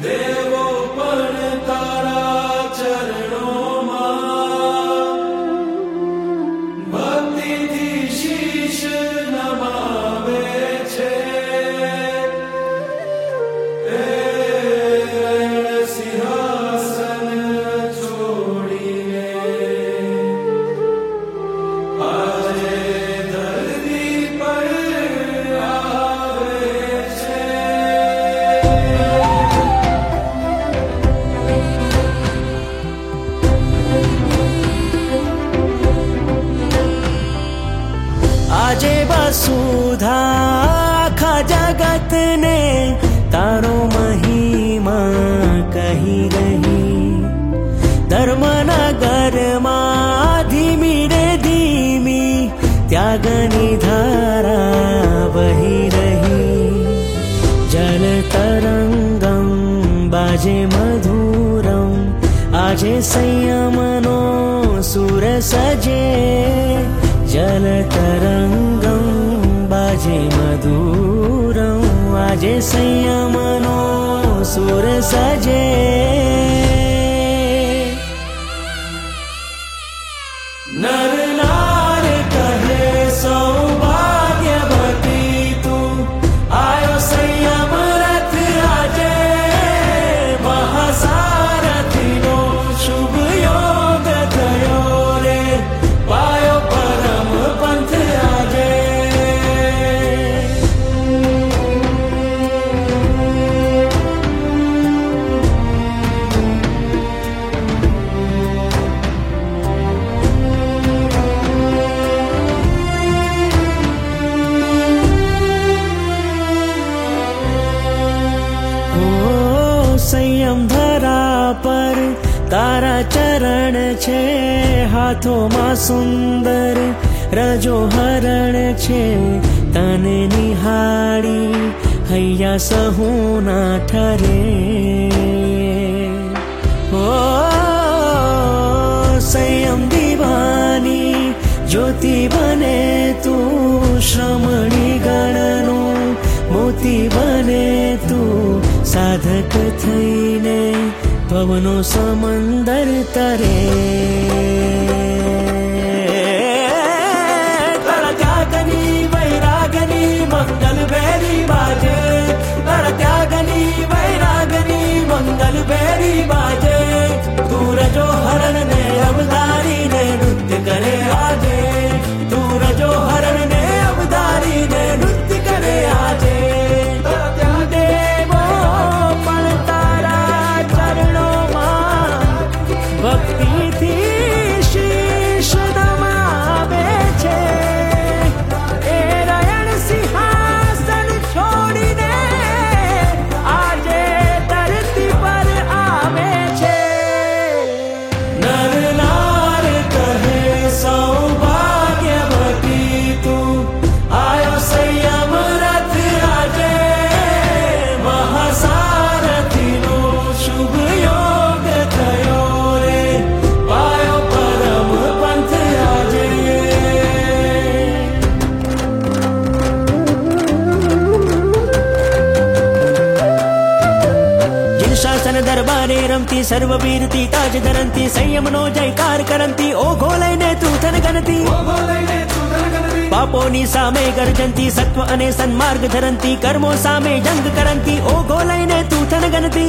દેવો પણ તારા ચરણોમાં ભક્તિથી શીશ નમાવે છે. સિંહાસન છોડીને આજે ધરતી પર આવે છે. આજે વસુધા આખા જગતને તારો મહિમા કહી રહી. ધર્મના ઘરમાં ધીમી રે ધીમી ત્યાગની ધારા વહી રહી. જલ તરંગમ બાજે મધુરમ આજે સંયમનો સુર સજે. જલ તરંગમ બાજે મધુરમ આજે સંયમનો સુર સજે. નર નાર કહે સૌભાગ્યવતી તું આયો સંયમ રથ આજે. મહાસારથીનો શુભ યોગ થયો રે પાયો પરમ પંથ આજે. સંયમ ધરા પર તારા ચરણ છે. હાથોમાં સુંદર રજો હરણ છે. તને નિહાળી હૈયા સહુના ઠરે. ઓ સંયમ દીવાની જ્યોતિ બને તું. શ્રમણી ગણનું મોતી બને તું. સાધક થઈને ભવનો સમંદર તરે. તારા ત્યાગની વૈરાગની મંગલ ભેરી બાજે. તારા ત્યાગની વૈરાગની મંગલ ભેરી બાજે. તું રજો હરણને અવતારીને નૃત્ય કરે આજે. તું રજો હરણને અવતારીને નૃત્ય કરે આજે. ભક્તિથી શીશ નમાવે છે. એ રયણ સિંહાસન છોડીને આજે ધરતી પર આવે છે. નર નાર કહે સૌભાગ્યવતી તું આયો સંયમ રથ આજે. મહાસારથીનો શુભ યોગ થયો રે પાયો પરમ પંથ આજે. जिन शासन दरबारे रमती સર્વવીરતી તાજ ધરંતી. સંયમનો જયકાર કરંતી ઓઘો લઈને તું થન ગણતી. પાપોની સામે ગર્જંતી સત્વ અને સન્માર્ગ ધરંતી. કર્મો સામે જંગ કરંતી ઓઘો લઈને તું થન ગણતી.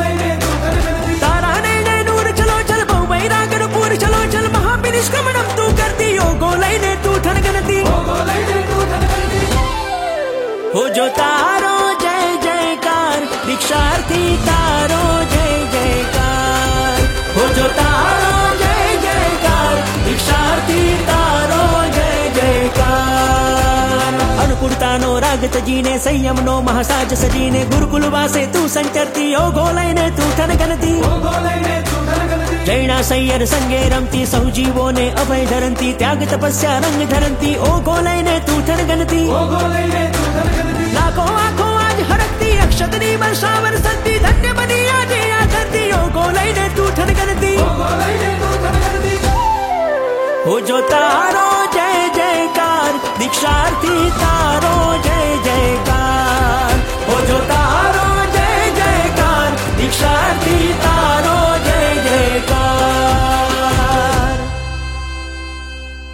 તારા નૈને નૂર ચલો ચલ બહુ વૈરાગન પૂર ચલો ચલ મહાબિનિષ્ક્રમણમ તું કરતી. ઓઘો લઈને તું થન ગણતી. હો જો તારો જય જયકાર દીક્ષાર્થી તારો જય જયકાર. હો જો તારો જય જયકાર દીક્ષાર્થી તારો જય જયકાર. અનુકૂળતાનો રાગ તજીને સંયમનો મહાસાજ સજીને ગુરુકુલ વાસે તું સંચરતી. ઓઘો લઈને તું થન ગણતી. જૈના સૈયર સંગે રમતી સહજીવોને અભય ધરંતી. ત્યાગ તપસ્યા રંગ ધરંતી ઓઘો લઈને તું થન ગણતી. લાખો આંખો આજ હરકતી અક્ષતની વર્ષાવર સતી. ધન્ય બની આજે આ ધરતી ઓઘો લઈને તું થન ગણતી. હો જો તારો જય જયકાર દીક્ષાર્થી તારો જય જયકાર. હો જો તારો જય જયકાર तारो